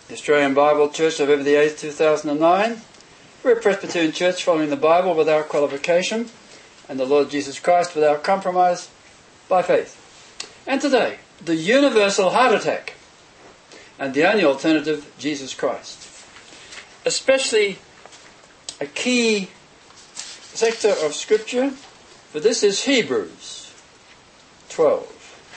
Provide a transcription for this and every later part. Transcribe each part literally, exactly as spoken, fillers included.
the Australian Bible Church, November the eighth, two thousand nine. We're a Presbyterian church following the Bible without qualification and the Lord Jesus Christ without compromise by faith. And today, the universal heart attack and the only alternative, Jesus Christ. Especially a key sector of Scripture, for this is Hebrews twelve,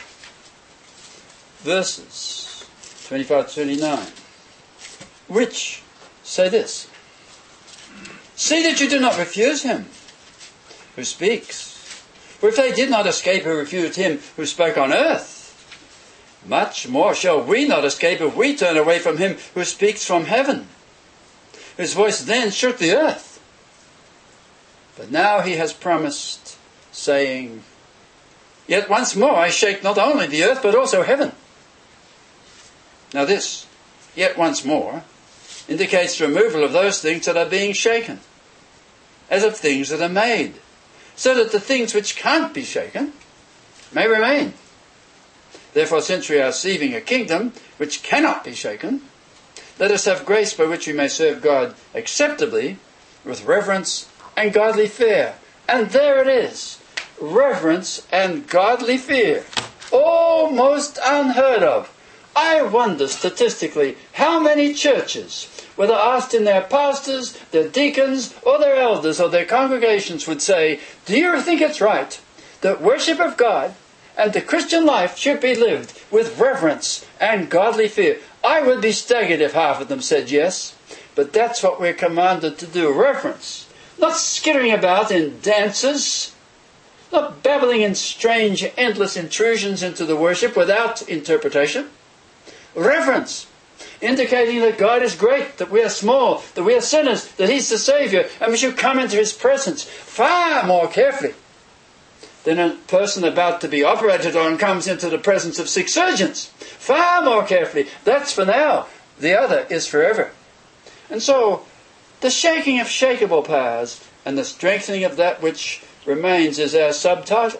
verses twenty-five to twenty-nine, which say this: See that you do not refuse him who speaks. For if they did not escape who refused him who spoke on earth, much more shall we not escape if we turn away from him who speaks from heaven, whose voice then shook the earth. But now he has promised, saying, Yet once more I shake not only the earth, but also heaven. Now this, yet once more, indicates the removal of those things that are being shaken, as of things that are made, so that the things which can't be shaken may remain. Therefore, since we are receiving a kingdom which cannot be shaken, let us have grace by which we may serve God acceptably, with reverence and godly fear. And there it is, reverence and godly fear. Almost unheard of. I wonder statistically how many churches, whether asked in their pastors, their deacons, or their elders, or their congregations, would say, do you think it's right that worship of God and the Christian life should be lived with reverence and godly fear? I would be staggered if half of them said yes. But that's what we're commanded to do, reverence. Not skittering about in dances, not babbling in strange, endless intrusions into the worship without interpretation. Reverence, indicating that God is great, that we are small, that we are sinners, that he's the Saviour, and we should come into his presence far more carefully than a person about to be operated on comes into the presence of six surgeons. Far more carefully. That's for now. The other is forever. And so, the shaking of shakeable powers and the strengthening of that which remains is our subtitle.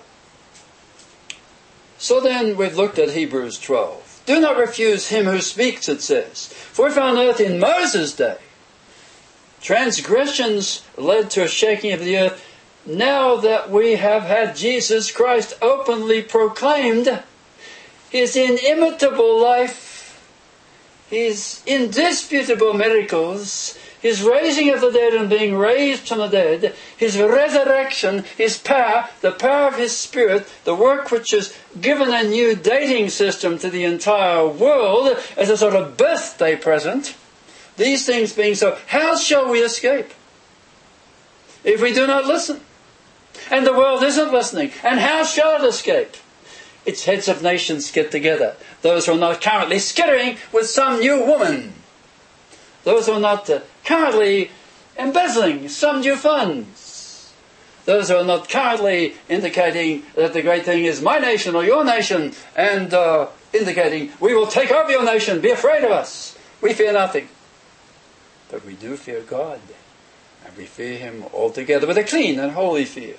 So then, we've looked at Hebrews twelve. Do not refuse him who speaks, it says. For if on earth in Moses' day transgressions led to a shaking of the earth, now that we have had Jesus Christ openly proclaimed, his inimitable life, his indisputable miracles, his raising of the dead and being raised from the dead, his resurrection, his power, the power of his Spirit, the work which has given a new dating system to the entire world as a sort of birthday present, these things being so, how shall we escape if we do not listen? And the world isn't listening. And how shall it escape? Its heads of nations get together. Those who are not currently skittering with some new woman. Those who are not uh, currently embezzling some new funds. Those who are not currently indicating that the great thing is my nation or your nation, and uh, indicating we will take over your nation, be afraid of us. We fear nothing. But we do fear God. And we fear him altogether with a clean and holy fear.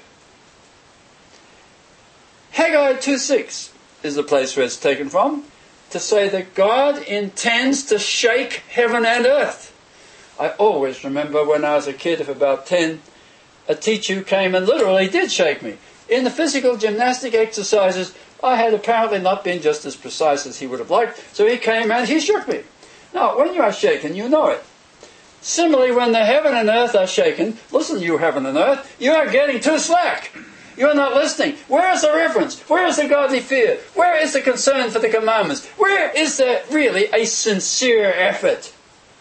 Haggai two six is the place where it's taken from, to say that God intends to shake heaven and earth. I always remember when I was a kid of about ten, a teacher who came and literally did shake me. In the physical gymnastic exercises, I had apparently not been just as precise as he would have liked, so he came and he shook me. Now, when you are shaken, you know it. Similarly, when the heaven and earth are shaken, listen, you heaven and earth, you are getting too slack. You are not listening. Where is the reverence? Where is the godly fear? Where is the concern for the commandments? Where is there really a sincere effort?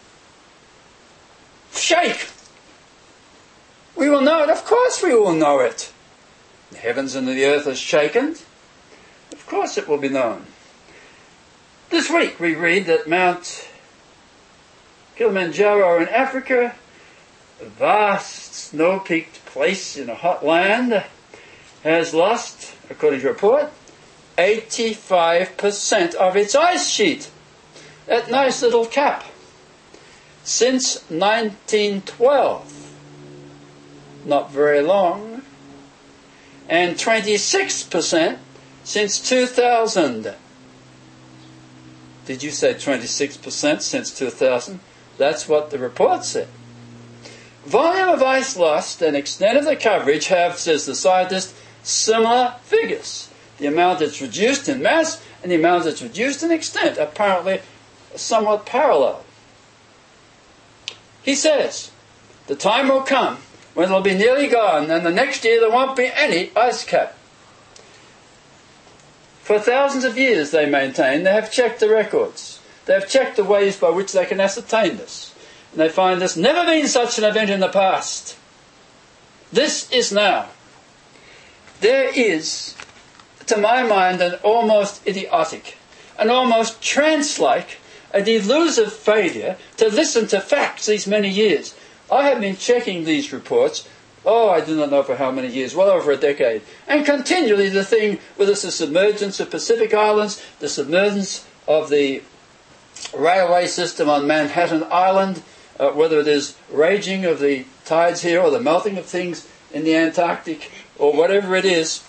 Shake! We will know it. Of course we will know it. The heavens and the earth are shaken. Of course it will be known. This week we read that Mount Kilimanjaro in Africa, a vast snow-peaked place in a hot land, has lost, according to a report, eighty-five percent of its ice sheet. That nice little cap. Since nineteen twelve. Not very long. And twenty-six percent since two thousand. Did you say twenty-six percent since two thousand? That's what the report said. Volume of ice lost and extent of the coverage have, says the scientist, similar figures. The amount that's reduced in mass and the amount that's reduced in extent apparently somewhat parallel. He says, the time will come when it'll be nearly gone and the next year there won't be any ice cap. For thousands of years, they maintain, they have checked the records. They have checked the ways by which they can ascertain this. And they find there's never been such an event in the past. This is now. There is, to my mind, an almost idiotic, an almost trance-like, a delusive failure to listen to facts these many years. I have been checking these reports, oh, I do not know for how many years, well over a decade, and continually the thing with the submergence of Pacific Islands, the submergence of the railway system on Manhattan Island, uh, whether it is raging of the tides here or the melting of things in the Antarctic or whatever it is.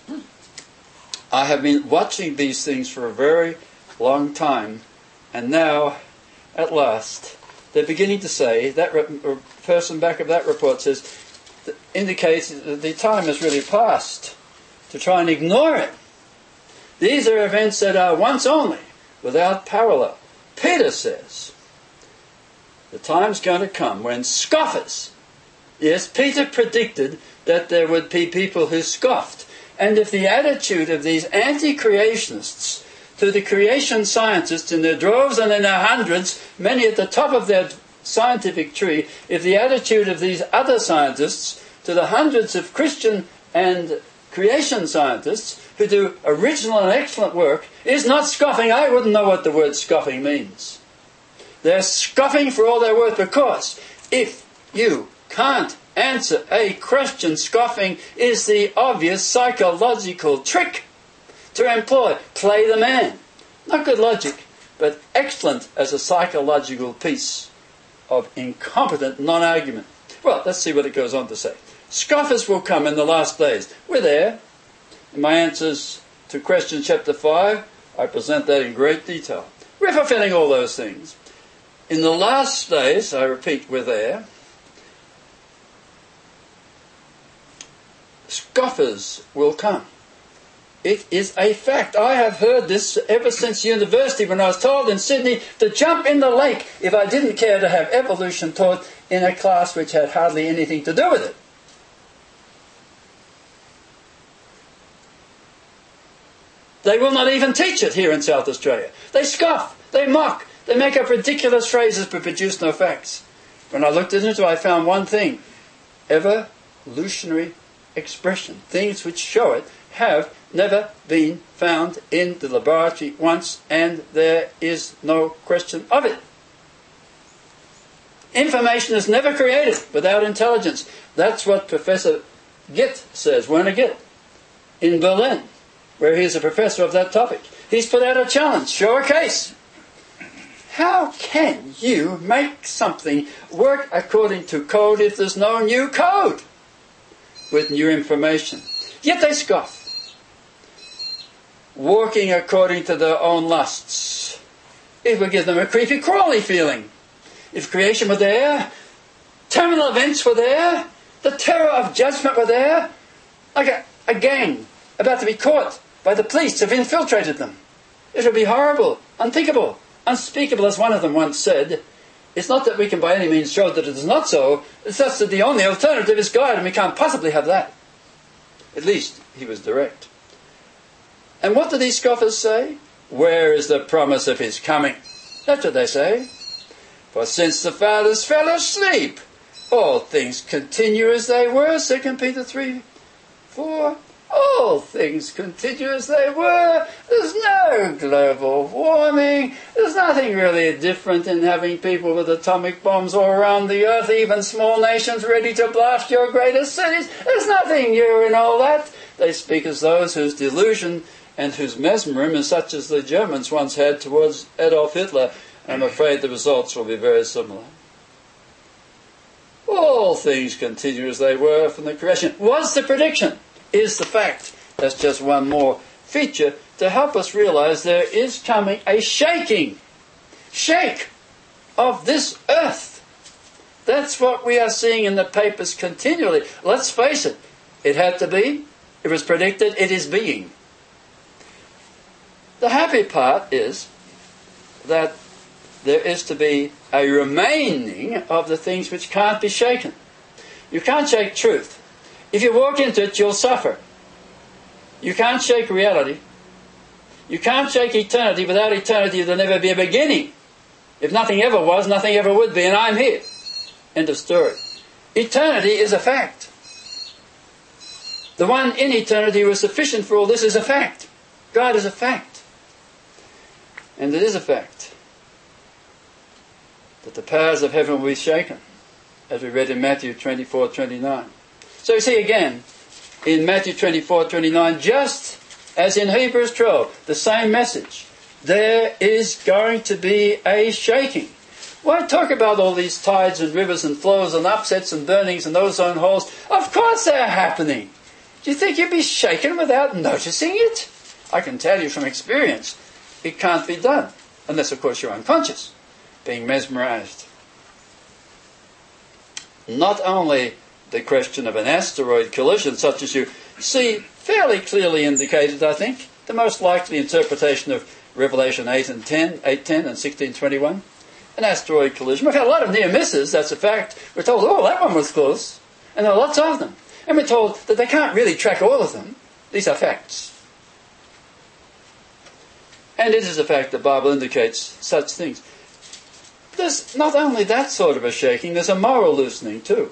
I have been watching these things for a very long time, and now, at last, they're beginning to say, that re- person back of that report says, that indicates that the time has really passed to try and ignore it. These are events that are once only, without parallel. Peter says, the time's going to come when scoffers, yes, Peter predicted that there would be people who scoffed. And if the attitude of these anti-creationists to the creation scientists in their droves and in their hundreds, many at the top of their scientific tree, if the attitude of these other scientists to the hundreds of Christian and creation scientists who do original and excellent work is not scoffing, I wouldn't know what the word scoffing means. They're scoffing for all they're worth, because if you can't answer a question, scoffing is the obvious psychological trick to employ. Play the man. Not good logic, but excellent as a psychological piece of incompetent non-argument. Well, let's see what it goes on to say. Scoffers will come in the last days. We're there. In my answers to question chapter five, I present that in great detail. We're fulfilling all those things. In the last days, I repeat, we're there. Scoffers will come. It is a fact. I have heard this ever since university, when I was told in Sydney to jump in the lake if I didn't care to have evolution taught in a class which had hardly anything to do with it. They will not even teach it here in South Australia. They scoff, they mock, they make up ridiculous phrases but produce no facts. When I looked into it, I found one thing: evolutionary expression. Things which show it have never been found in the laboratory once, and there is no question of it. Information is never created without intelligence. That's what Professor Gitt says, Werner Gitt, in Berlin, where he is a professor of that topic. He's put out a challenge: show a case. How can you make something work according to code if there's no new code with new information? Yet they scoff. Walking according to their own lusts. It would give them a creepy crawly feeling. If creation were there, terminal events were there, the terror of judgment were there, like a, a gang about to be caught by the police have infiltrated them. It would be horrible, unthinkable, unspeakable, as one of them once said. It's not that we can by any means show that it is not so, it's just that the only alternative is God, and we can't possibly have that. At least he was direct. And what do these scoffers say? Where is the promise of his coming? That's what they say. For since the fathers fell asleep, all things continue as they were. Second Peter three, four. All things continue as they were. There's no global warming. There's nothing really different in having people with atomic bombs all around the earth, even small nations ready to blast your greatest cities. There's nothing new in all that. They speak as those whose delusion and whose mesmerism is such as the Germans once had towards Adolf Hitler. I'm afraid the results will be very similar. All things continue as they were from the creation. Was the prediction? Is the fact. That's just one more feature to help us realize there is coming a shaking shake of this earth. That's what we are seeing in the papers continually. Let's face it, it had to be. It was predicted. It is being. The happy part is that there is to be a remaining of the things which can't be shaken. You can't shake truth. If you walk into it, you'll suffer. You can't shake reality. You can't shake eternity. Without eternity, there'll never be a beginning. If nothing ever was, nothing ever would be, and I'm here. End of story. Eternity is a fact. The one in eternity who is sufficient for all this is a fact. God is a fact. And it is a fact that the powers of heaven will be shaken, as we read in Matthew twenty-four twenty-nine. So you see again, in Matthew twenty-four twenty-nine, just as in Hebrews twelve, the same message. There is going to be a shaking. Why talk about all these tides and rivers and flows and upsets and burnings and ozone holes? Of course they are happening. Do you think you'd be shaken without noticing it? I can tell you from experience, it can't be done. Unless, of course, you're unconscious, being mesmerized. Not only the question of an asteroid collision, such as you see fairly clearly indicated, I think, the most likely interpretation of Revelation eight and ten, eight ten and sixteen twenty-one, an asteroid collision. We've had a lot of near misses, that's a fact. We're told, oh, that one was close. And there are lots of them. And we're told that they can't really track all of them. These are facts. And it is a fact the Bible indicates such things. There's not only that sort of a shaking, there's a moral loosening too.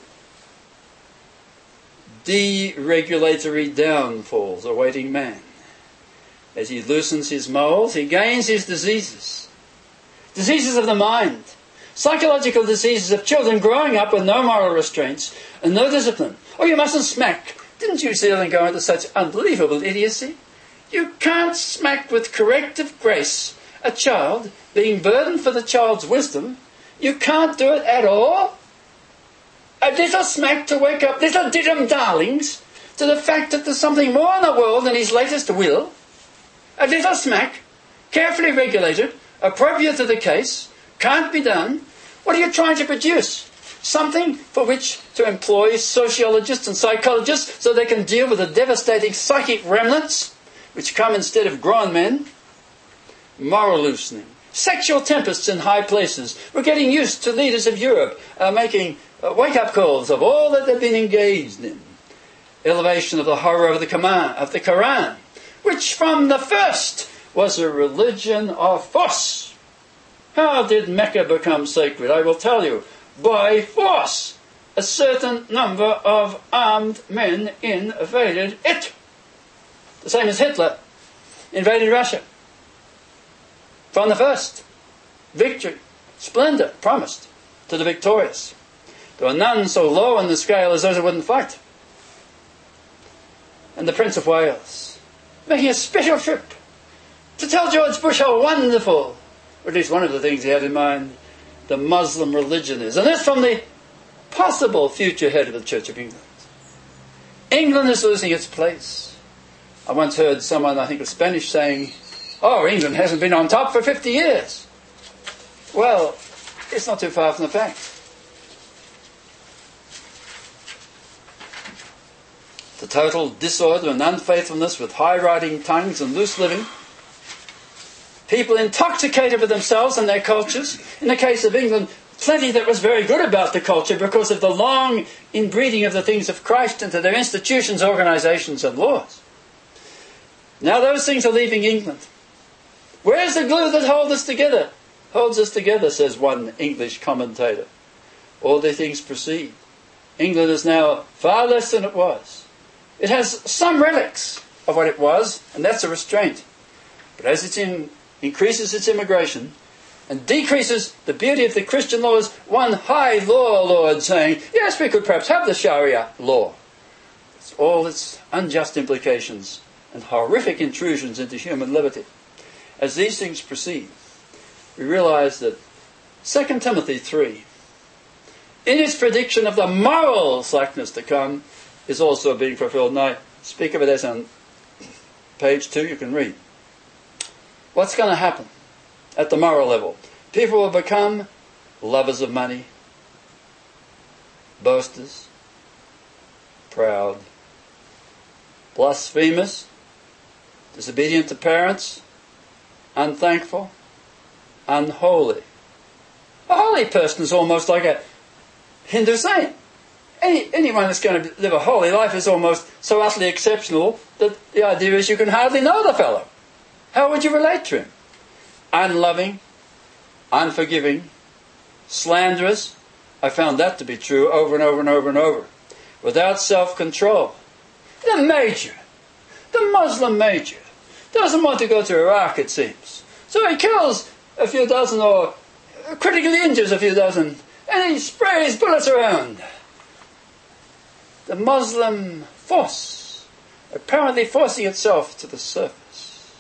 Deregulatory downfalls awaiting man. As he loosens his morals, he gains his diseases. Diseases of the mind. Psychological diseases of children growing up with no moral restraints and no discipline. Oh, you mustn't smack. Didn't you see them go into such unbelievable idiocy? You can't smack with corrective grace a child, being burdened for the child's wisdom. You can't do it at all. A little smack to wake up little diddum darlings to the fact that there's something more in the world than his latest will. A little smack, carefully regulated, appropriate to the case, can't be done. What are you trying to produce? Something for which to employ sociologists and psychologists so they can deal with the devastating psychic remnants which come instead of grown men. Moral loosening. Sexual tempests in high places. We're getting used to leaders of Europe uh, making uh, wake-up calls of all that they've been engaged in. Elevation of the horror of the Quran, of the Quran, which from the first was a religion of force. How did Mecca become sacred? I will tell you. By force. A certain number of armed men invaded it. The same as Hitler invaded Russia. From the first, victory, splendor promised to the victorious. There were none so low in the scale as those who wouldn't fight. And the Prince of Wales, making a special trip to tell George Bush how wonderful, or at least one of the things he had in mind, the Muslim religion is. And this from the possible future head of the Church of England. England is losing its place. I once heard someone, I think, of Spanish saying, oh, England hasn't been on top for fifty years. Well, it's not too far from the fact. The total disorder and unfaithfulness with high-riding tongues and loose living. People intoxicated with themselves and their cultures. In the case of England, plenty that was very good about the culture because of the long inbreeding of the things of Christ into their institutions, organisations and laws. Now those things are leaving England. Where's the glue that holds us together? Holds us together, says one English commentator. All the things proceed. England is now far less than it was. It has some relics of what it was, and that's a restraint. But as it in, increases its immigration and decreases the beauty of the Christian laws, one high law lord saying, yes, we could perhaps have the Sharia law. It's all its unjust implications and horrific intrusions into human liberty. As these things proceed, we realize that Second Timothy three, in its prediction of the moral slackness to come, is also being fulfilled. Now, I speak of it as on page two, you can read. What's going to happen at the moral level? People will become lovers of money, boasters, proud, blasphemous, disobedient to parents, unthankful, unholy. A holy person is almost like a Hindu saint. Any, anyone that's going to live a holy life is almost so utterly exceptional that the idea is you can hardly know the fellow. How would you relate to him? Unloving, unforgiving, slanderous. I found that to be true over and over and over and over. Without self-control. The major, the Muslim major, doesn't want to go to Iraq, it seems. So he kills a few dozen or critically injures a few dozen, and he sprays bullets around. The Muslim force apparently forcing itself to the surface.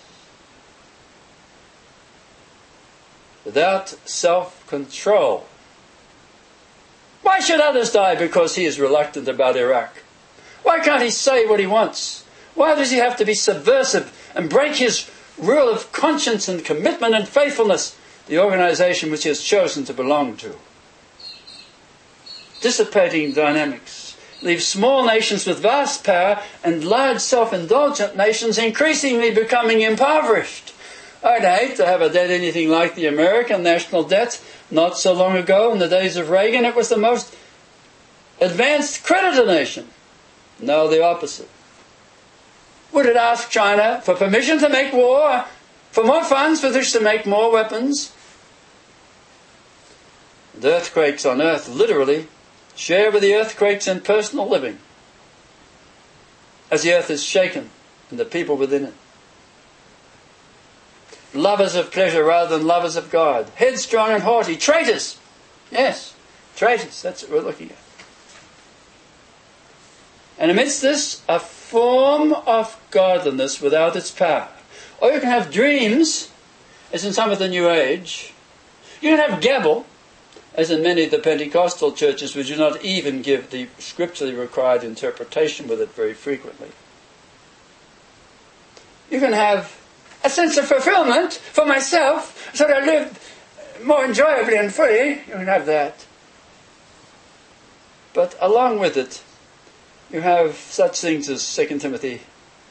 Without self-control. Why should others die because he is reluctant about Iraq? Why can't he say what he wants? Why does he have to be subversive and break his rule of conscience and commitment and faithfulness, the organization which he has chosen to belong to? Dissipating dynamics leave small nations with vast power and large self-indulgent nations increasingly becoming impoverished. I'd hate to have a debt anything like the American national debt. Not so long ago, in the days of Reagan, it was the most advanced creditor nation. Now the opposite. Would it ask China for permission to make war, for more funds with which to make more weapons? The earthquakes on earth literally share with the earthquakes in personal living, as the earth is shaken and the people within it. Lovers of pleasure rather than lovers of God. Headstrong and haughty. Traitors. Yes, traitors. That's what we're looking at. And amidst this, a form of godliness without its power. Or you can have dreams, as in some of the New Age. You can have gabble, as in many of the Pentecostal churches, which do not even give the scripturally required interpretation with it very frequently. You can have a sense of fulfillment for myself, so that I live more enjoyably and fully. You can have that. But along with it, you have such things as Second Timothy,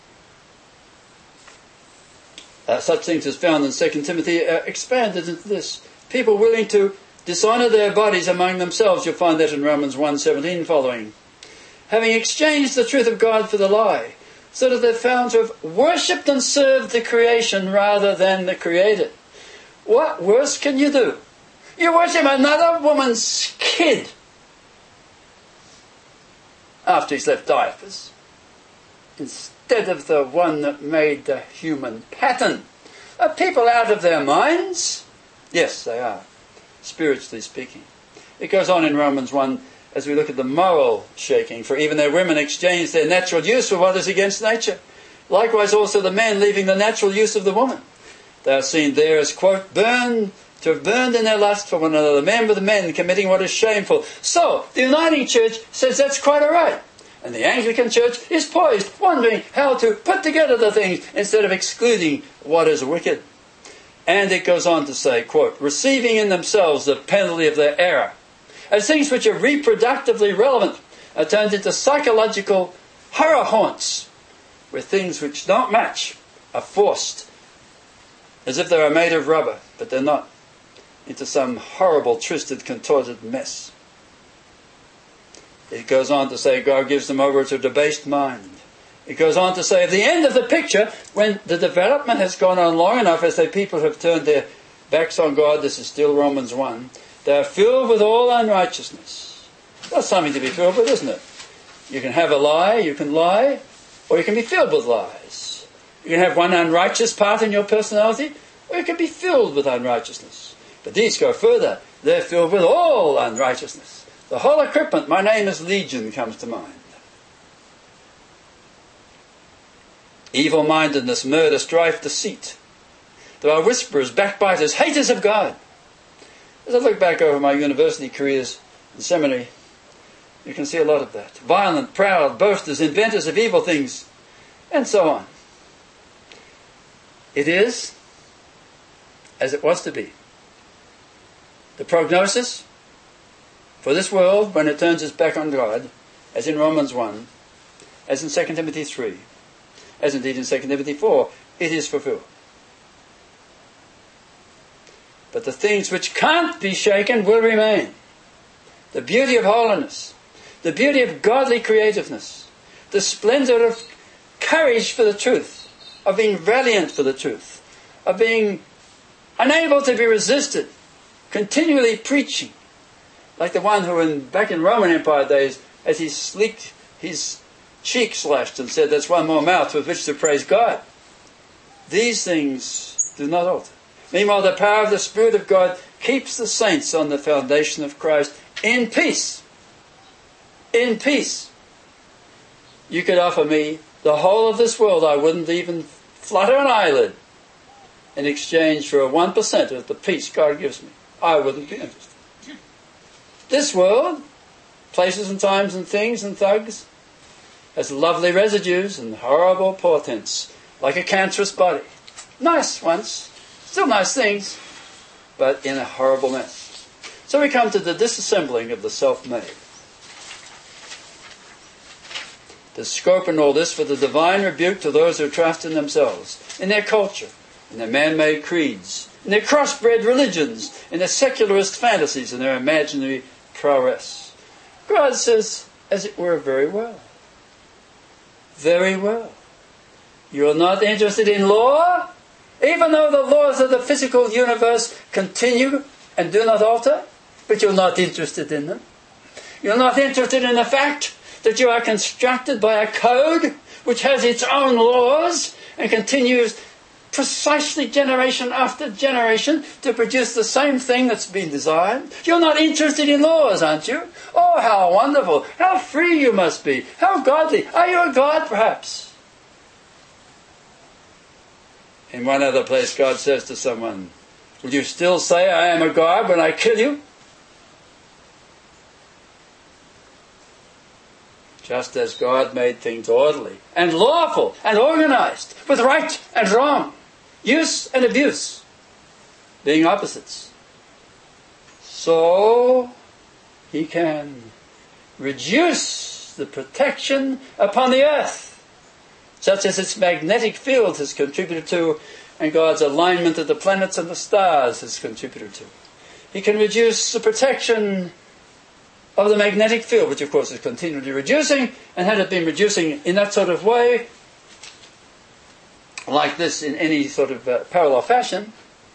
uh, such things as found in Second Timothy, uh, expanded into this. People willing to dishonour their bodies among themselves. You'll find that in Romans one seventeen following. Having exchanged the truth of God for the lie, so that they're found to have worshipped and served the creation rather than the Creator. What worse can you do? You worship another woman's kid after he's left diapers, instead of the one that made the human pattern. Are people out of their minds? Yes, they are, spiritually speaking. It goes on in Romans one, as we look at the moral shaking, for even their women exchange their natural use for what is against nature. Likewise also the men leaving the natural use of the woman. They are seen there as, quote, burned, to have burned in their lust for one another, men with men committing what is shameful. So, the Uniting Church says that's quite all right. And the Anglican Church is poised, wondering how to put together the things instead of excluding what is wicked. And it goes on to say, quote, receiving in themselves the penalty of their error, as things which are reproductively relevant are turned into psychological horror haunts, where things which don't match are forced, as if they are made of rubber, but they're not, into some horrible, twisted, contorted mess. It goes on to say God gives them over to a debased mind. It goes on to say at the end of the picture, when the development has gone on long enough, as the people have turned their backs on God, this is still Romans one, they are filled with all unrighteousness. That's something to be filled with, isn't it? You can have a lie, you can lie, or you can be filled with lies. You can have one unrighteous part in your personality, or you can be filled with unrighteousness. But these go further. They're filled with all unrighteousness. The whole equipment, my name is Legion, comes to mind. Evil-mindedness, murder, strife, deceit. There are whisperers, backbiters, haters of God. As I look back over my university careers and seminary, you can see a lot of that. Violent, proud, boasters, inventors of evil things, and so on. It is as it was to be. The prognosis for this world when it turns its back on God, as in Romans one, as in Second Timothy three, as indeed in Second Timothy four, it is fulfilled. But the things which can't be shaken will remain. The beauty of holiness, the beauty of godly creativeness, the splendor of courage for the truth, of being valiant for the truth, of being unable to be resisted, continually preaching, like the one who, in, back in Roman Empire days, as he sleeked his cheek slashed and said, "That's one more mouth with which to praise God." These things do not alter. Meanwhile, the power of the Spirit of God keeps the saints on the foundation of Christ in peace. In peace. You could offer me the whole of this world, I wouldn't even flutter an eyelid in exchange for a one percent of the peace God gives me. I wouldn't be interested. This world, places and times and things and thugs, has lovely residues and horrible portents, like a cancerous body. Nice once, still nice things, but in a horrible mess. So we come to the disassembling of the self-made. The scope in all this for the divine rebuke to those who trust in themselves, in their culture, in their man-made creeds, in their cross-bred religions, in their secularist fantasies, in their imaginary prowess. God says, as it were, very well. Very well. You're not interested in law? Even though the laws of the physical universe continue and do not alter, but you're not interested in them. You're not interested in the fact that you are constructed by a code which has its own laws and continues precisely generation after generation to produce the same thing that's been desired. You're not interested in laws, aren't you? Oh, how wonderful. How free you must be. How godly. Are you a god, perhaps? In one other place, God says to someone, "Will you still say I am a god when I kill you?" Just as God made things orderly and lawful and organized, with right and wrong, use and abuse, being opposites, so He can reduce the protection upon the earth, such as its magnetic field has contributed to, and God's alignment of the planets and the stars has contributed to. He can reduce the protection of the magnetic field, which of course is continually reducing, and had it been reducing in that sort of way, like this in any sort of uh, parallel fashion,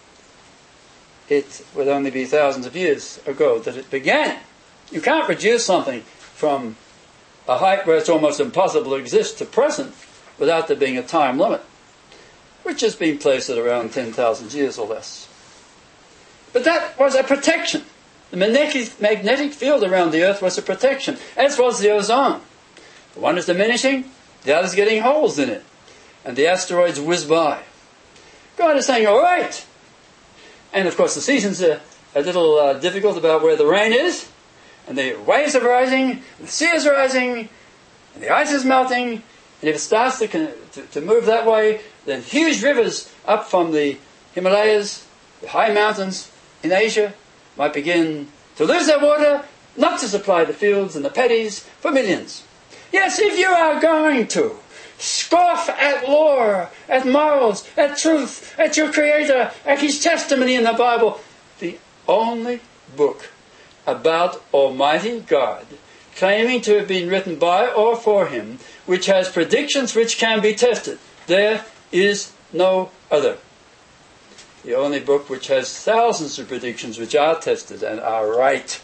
it would only be thousands of years ago that it began. You can't reduce something from a height where it's almost impossible to exist to present without there being a time limit, which has been placed at around ten thousand years or less. But that was a protection. The magnetic, magnetic field around the earth was a protection, as was the ozone. The one is diminishing, the other is getting holes in it, and the asteroids whiz by. God is saying, all right. And of course the seasons are a little uh, difficult about where the rain is, and the waves are rising, and the sea is rising, and the ice is melting, and if it starts to, to, to move that way, then huge rivers up from the Himalayas, the high mountains in Asia, might begin to lose their water, not to supply the fields and the paddies for millions. Yes, if you are going to scoff at law, at morals, at truth, at your Creator, at His testimony in the Bible, the only book about Almighty God, claiming to have been written by or for Him, which has predictions which can be tested, there is no other. The only book which has thousands of predictions which are tested and are right.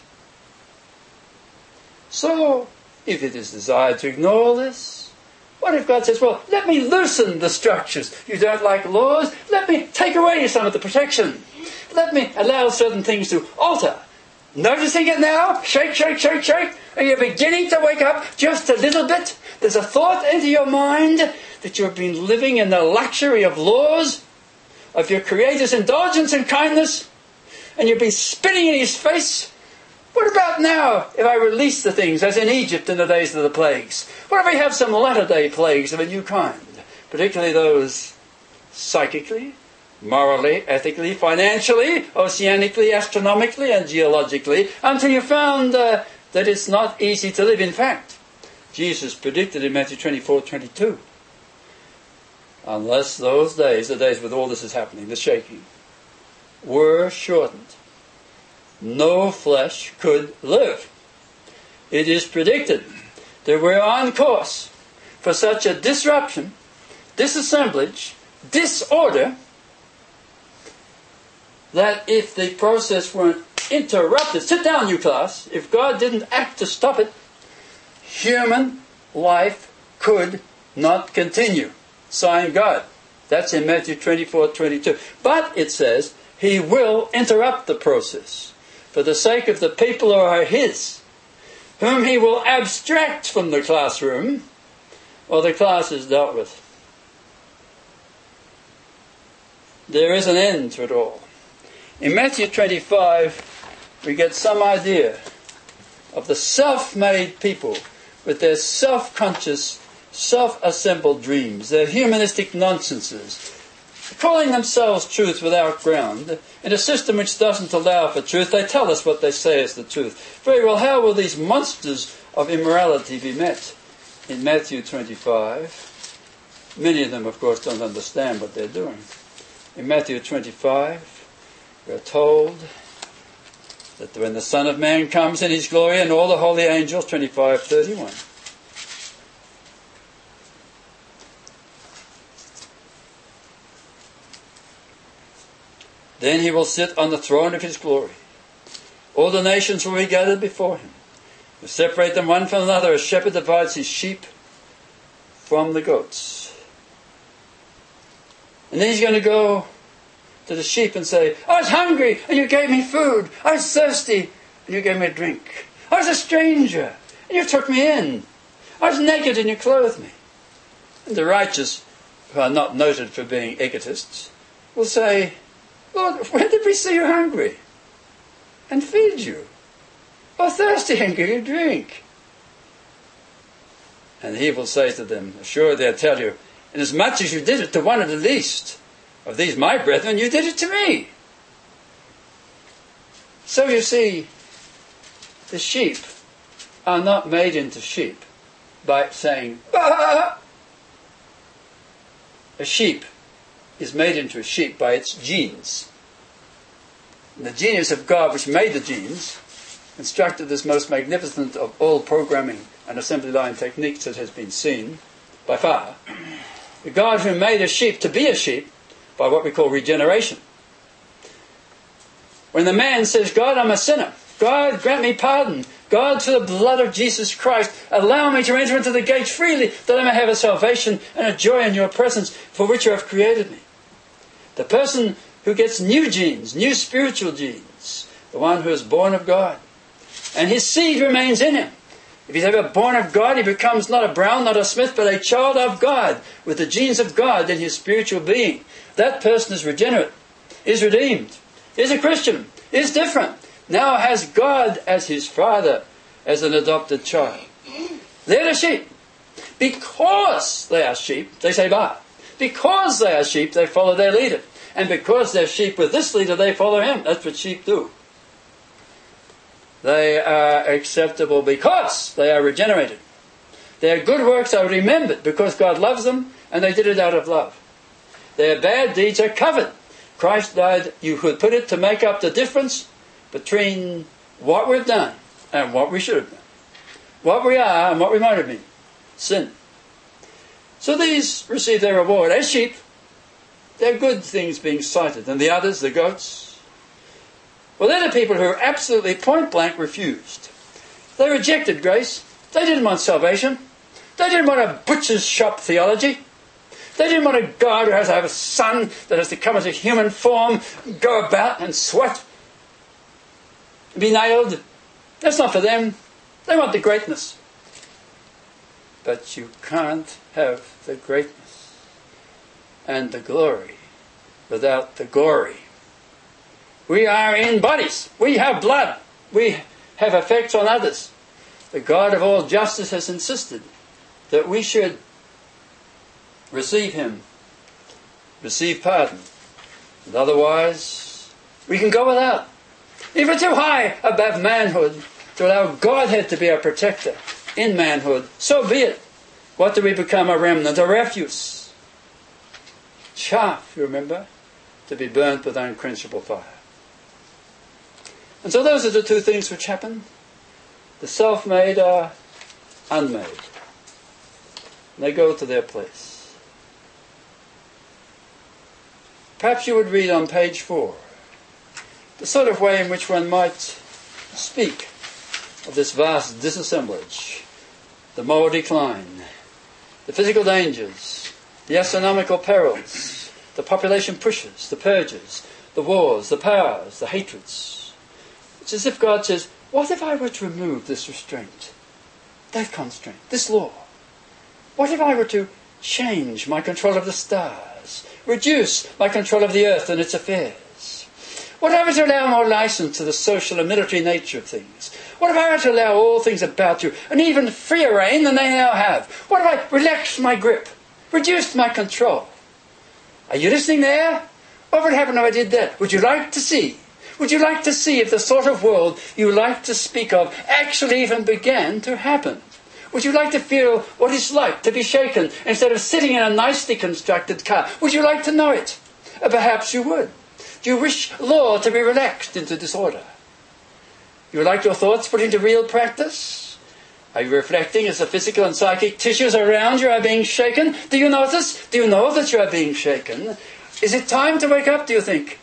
So, if it is desired to ignore this, what if God says, well, let me loosen the structures. You don't like laws? Let me take away some of the protection. Let me allow certain things to alter. Noticing it now? Shake, shake, shake, shake. Are you beginning to wake up just a little bit? There's a thought into your mind that you've been living in the luxury of laws, of your Creator's indulgence and kindness, and you've been spitting in His face. What about now if I release the things, as in Egypt in the days of the plagues? What if we have some latter-day plagues of a new kind, particularly those psychically, morally, ethically, financially, oceanically, astronomically, and geologically, until you found uh, that it's not easy to live. In fact, Jesus predicted in Matthew twenty-four twenty-two, unless those days, the days with all this is happening, the shaking, were shortened, no flesh could live. It is predicted that we're on course for such a disruption, disassemblage, disorder, that if the process weren't interrupted, sit down you class, if God didn't act to stop it, human life could not continue. Sign God. That's in Matthew twenty-four twenty-two. But it says, He will interrupt the process for the sake of the people who are His, whom He will abstract from the classroom, or the class is dealt with. There is an end to it all. In Matthew twenty-five, we get some idea of the self-made people with their self-conscious, self-assembled dreams, their humanistic nonsenses, calling themselves truth without ground. In a system which doesn't allow for truth, they tell us what they say is the truth. Very well, how will these monsters of immorality be met? In Matthew twenty-five, many of them, of course, don't understand what they're doing. In Matthew twenty-five, we are told that when the Son of Man comes in His glory and all the holy angels, twenty-five thirty-one. Then He will sit on the throne of His glory. All the nations will be gathered before Him. He'll separate them one from another as a shepherd divides his sheep from the goats. And then He's going to go to the sheep and say, I was hungry and you gave me food. I was thirsty and you gave me a drink. I was a stranger and you took me in. I was naked and you clothed me. And the righteous, who are not noted for being egotists, will say, Lord, when did we see you hungry and feed you? Or thirsty and give you drink? And He will say to them, assuredly I tell you, inasmuch as you did it to one of the least of these my brethren, you did it to me. So you see, the sheep are not made into sheep by saying, bah! A sheep is made into a sheep by its genes. And the genius of God, which made the genes, constructed this most magnificent of all programming and assembly line techniques that has been seen by far. The God who made a sheep to be a sheep by what we call regeneration. When the man says, God, I'm a sinner. God, grant me pardon. God, through the blood of Jesus Christ, allow me to enter into the gates freely, that I may have a salvation and a joy in your presence for which you have created me. The person who gets new genes, new spiritual genes, the one who is born of God, and his seed remains in him. If he's ever born of God, he becomes not a Brown, not a Smith, but a child of God, with the genes of God in his spiritual being. That person is regenerate, is redeemed, is a Christian, is different. Now has God as his father, as an adopted child. They're the sheep. Because they are sheep, they say bah. Because they are sheep, they follow their leader. And because they're sheep with this leader, they follow him. That's what sheep do. They are acceptable because they are regenerated. Their good works are remembered because God loves them and they did it out of love. Their bad deeds are covered. Christ died, you could put it, to make up the difference between what we've done and what we should have done. What we are and what we might have been. Sin. So these receive their reward as sheep. They're good things being cited. And the others, the goats, well, they're the people who are absolutely point blank refused. They rejected grace. They didn't want salvation. They didn't want a butcher's shop theology. They didn't want a God who has to have a son that has to come as a human form, go about and sweat, be nailed. That's not for them. They want the greatness. But you can't have the greatness and the glory without the gory. We are in bodies. We have blood. We have effects on others. The God of all justice has insisted that we should receive him, receive pardon, And otherwise, we can go without. If we're too high above manhood to allow Godhead to be our protector in manhood, so be it. What do we become? A remnant, a refuse. Chaff, you remember, to be burnt with unquenchable fire. And so those are the two things which happen. The self-made are unmade. They go to their place. Perhaps you would read on page four the sort of way in which one might speak of this vast disassemblage, the moral decline, the physical dangers, the astronomical perils, the population pushes, the purges, the wars, the powers, the hatreds. It's as if God says, what if I were to remove this restraint, that constraint, this law? What if I were to change my control of the stars, reduce my control of the earth and its affairs? What if I were to allow more license to the social and military nature of things? What if I were to allow all things about you, and even freer reign than they now have? What if I relaxed my grip, reduced my control? Are you listening there? What would happen if I did that? Would you like to see? Would you like to see if the sort of world you like to speak of actually even began to happen? Would you like to feel what it's like to be shaken instead of sitting in a nicely constructed car? Would you like to know it? Or perhaps you would. Do you wish law to be relaxed into disorder? You would like your thoughts put into real practice? Are you reflecting as the physical and psychic tissues around you are being shaken? Do you notice? Do you know that you are being shaken? Is it time to wake up, do you think?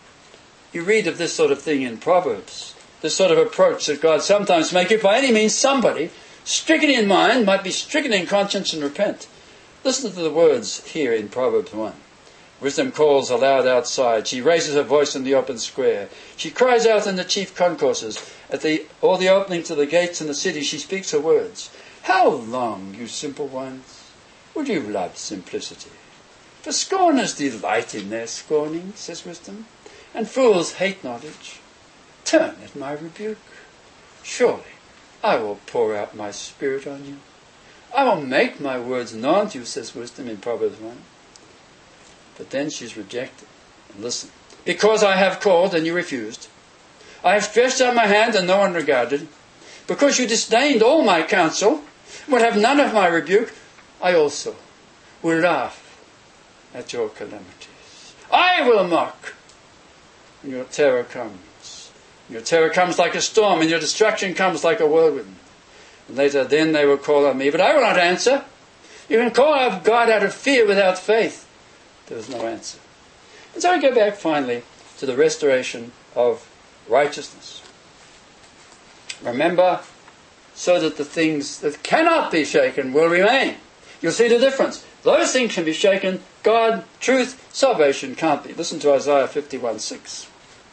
You read of this sort of thing in Proverbs. This sort of approach that God sometimes makes. If by any means somebody, stricken in mind, might be stricken in conscience and repent. Listen to the words here in Proverbs one. Wisdom calls aloud outside. She raises her voice in the open square. She cries out in the chief concourses. At the, all the openings of the gates in the city, she speaks her words. How long, you simple ones, would you love simplicity? For scorners delight in their scorning, says wisdom, and fools hate knowledge. Turn at my rebuke. Surely I will pour out my spirit on you. I will make my words known to you, says wisdom in Proverbs one. But then she's rejected. And listen. Because I have called and you refused. I have stretched out my hand and no one regarded. Because you disdained all my counsel, would have none of my rebuke, I also will laugh at your calamities. I will mock when your terror comes. Your terror comes like a storm and your destruction comes like a whirlwind. And later then they will call on me, but I will not answer. You can call out God out of fear without faith. There was no answer. And so I go back finally to the restoration of righteousness. Remember, so that the things that cannot be shaken will remain. You'll see the difference. Those things can be shaken. God, truth, salvation can't be. Listen to Isaiah fifty-one six.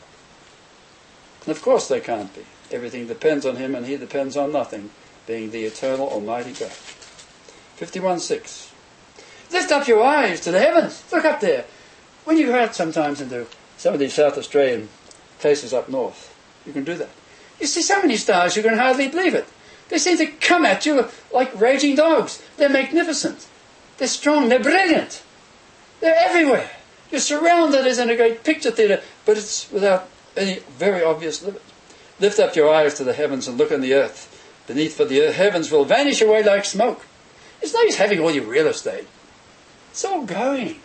And of course they can't be. Everything depends on him and he depends on nothing, being the eternal Almighty God. fifty-one six. Lift up your eyes to the heavens. Look up there. When you go out sometimes into some of these South Australian places up north, you can do that. You see so many stars you can hardly believe it. They seem to come at you like raging dogs. They're magnificent. They're strong. They're brilliant. They're everywhere. You're surrounded as in a great picture theatre, but it's without any very obvious limit. Lift up your eyes to the heavens and look on the earth. Beneath, for the heavens will vanish away like smoke. It's no use having all your real estate. It's all going.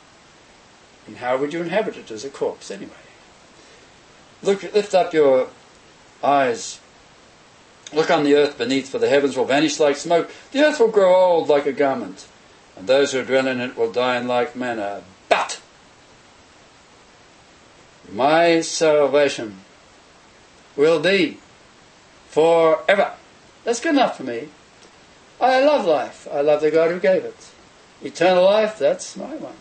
And how would you inhabit it as a corpse anyway? Look, lift up your eyes. Look on the earth beneath, for the heavens will vanish like smoke. The earth will grow old like a garment, and those who dwell in it will die in like manner. But my salvation will be forever. That's good enough for me. I love life. I love the God who gave it. Eternal life, that's my one.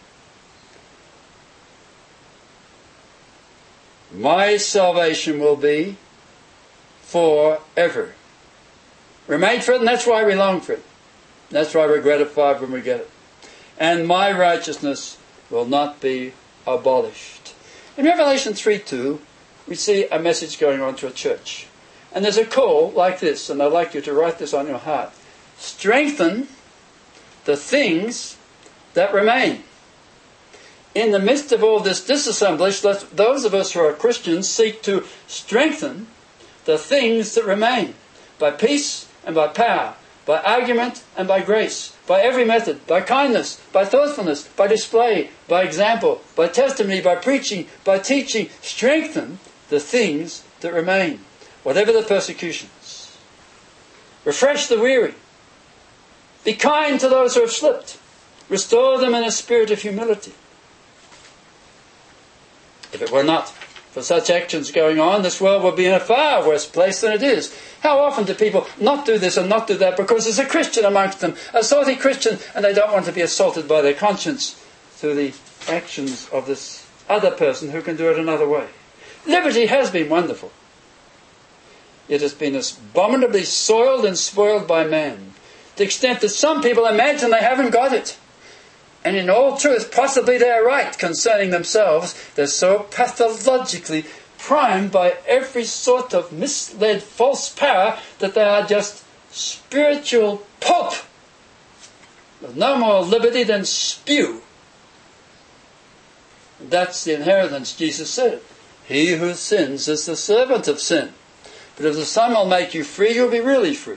My salvation will be forever. We're made for it, and that's why we long for it. That's why we're gratified when we get it. And my righteousness will not be abolished. In Revelation three two, we see a message going on to a church. And there's a call like this, and I'd like you to write this on your heart. Strengthen the things that remain. in the midst of all this disassemblage, let those of us who are Christians seek to strengthen the things that remain by peace and by power, by argument and by grace, by every method, by kindness, by thoughtfulness, by display, by example, by testimony, by preaching, by teaching. Strengthen the things that remain, whatever the persecutions. Refresh the weary. Be kind to those who have slipped. Restore them in a spirit of humility. If it were not for such actions going on, this world would be in a far worse place than it is. How often do people not do this and not do that because there's a Christian amongst them, a salty Christian, and they don't want to be assaulted by their conscience through the actions of this other person who can do it another way. Liberty has been wonderful. It has been abominably soiled and spoiled by man, to the extent that some people imagine they haven't got it. And in all truth, possibly they're right concerning themselves. They're so pathologically primed by every sort of misled false power that they are just spiritual pulp, with no more liberty than spew. And that's the inheritance, Jesus said. He who sins is the servant of sin. But if the Son will make you free, you'll be really free.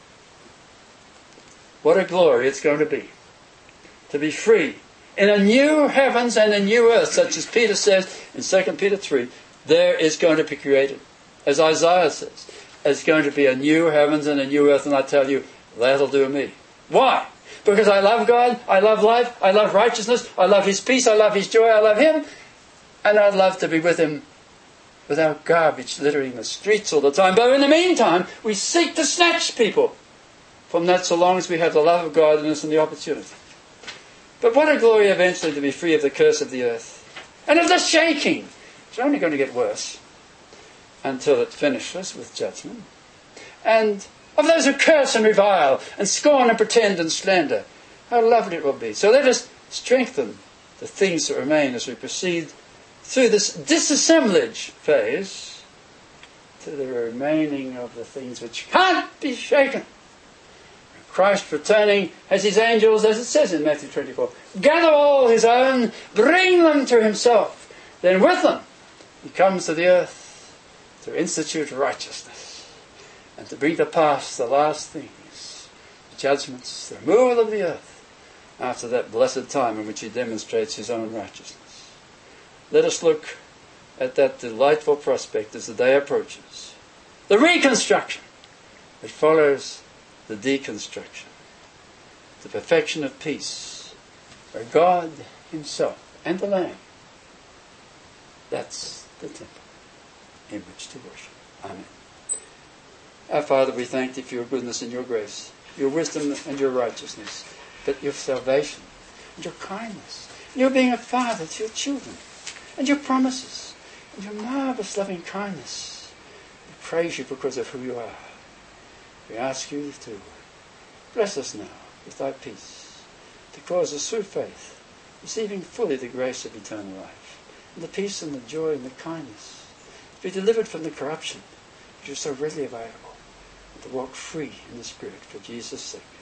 What a glory it's going to be. To be free in a new heavens and a new earth, such as Peter says in Second Peter three, there is going to be created. As Isaiah says, there's going to be a new heavens and a new earth, and I tell you, that'll do me. Why? Because I love God, I love life, I love righteousness, I love His peace, I love His joy, I love Him, and I'd love to be with Him without garbage littering the streets all the time. But in the meantime, we seek to snatch people from that so long as we have the love of God in us and the opportunity. But what a glory eventually to be free of the curse of the earth and of the shaking. It's only going to get worse until it finishes with judgment. And of those who curse and revile and scorn and pretend and slander. How lovely it will be. So let us strengthen the things that remain as we proceed through this disassemblage phase to the remaining of the things which can't be shaken. Christ returning as His angels, as it says in Matthew twenty-four, gather all His own, bring them to Himself. Then with them He comes to the earth to institute righteousness and to bring to pass the last things, the judgments, the removal of the earth, after that blessed time in which He demonstrates His own righteousness. Let us look at that delightful prospect as the day approaches. The reconstruction that follows the deconstruction, the perfection of peace, where God Himself and the Lamb, that's the temple in which to worship. Amen. Our Father, we thank Thee for Your goodness and Your grace, Your wisdom and Your righteousness, but Your salvation and Your kindness, and Your being a father to Your children, and Your promises, and Your marvelous loving kindness. We praise You because of who You are. We ask You to bless us now with Thy peace, to cause us through faith, receiving fully the grace of eternal life, and the peace and the joy and the kindness, to be delivered from the corruption which is so readily available, and to walk free in the Spirit for Jesus' sake.